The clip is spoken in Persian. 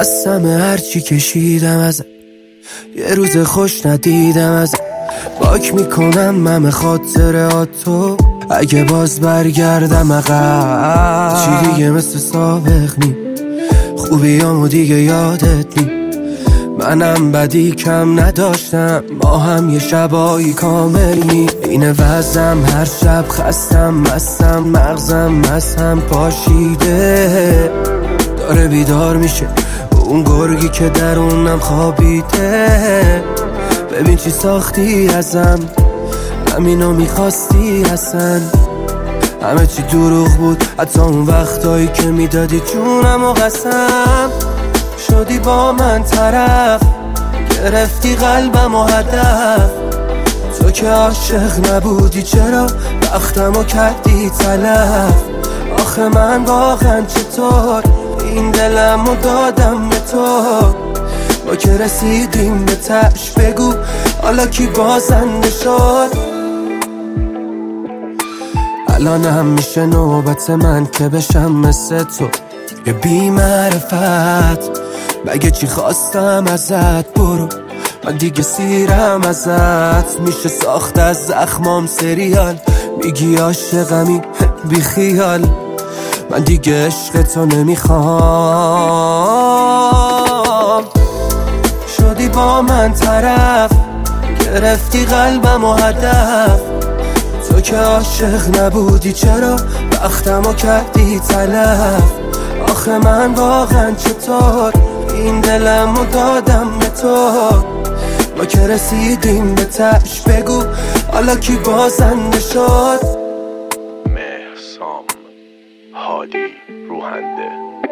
خستم هرچی کشیدم ازت، یه روز خوش ندیدم ازت. باک میکنم همه خاطراتو، اگه باز برگردم عقب چی دیگه مثل سابق نی، خوبیامو دیگه یادت نی. منم بدی کم نداشتم، ما هم یه شبایی کامل نی. این وزم هر شب خستم مستم، مغزم مستم پاشیده، داره بیدار میشه اون گرگی که درونم خوابیده. ببین چی ساختی ازم، همینو میخواستی اصلا. همه چی دروغ بود، حتی اون وقتایی که میدادی جونم و قسم. شدی با من طرف، گرفتی قلبم و هدف. تو که عاشق نبودی چرا وقتمو کردی تلف؟ آخه من واقعا چطور این دلمو دادم به تو؟ ما که رسیدیم به تش، بگو حالا کی بازنده شد؟ الان هم میشه نوبت من که بشم مثل تو، یه بی معرفت. مگه چی خواستم ازت؟ برو من دیگه سیرم ازت. میشه ساخت از زخمام سریال، میگی عاشقمی بی خیال. من دیگه عشق تو نمیخوام. شدی با من طرف، گرفتی قلبم و هدف. تو که عاشق نبودی چرا وقتمو کردی تلف؟ آخه من واقعا چطور این دلمو دادم به تو؟ ما که رسیدیم به تش، بگو حالا کی بازنده شد؟ مهرسام هادی روحنده.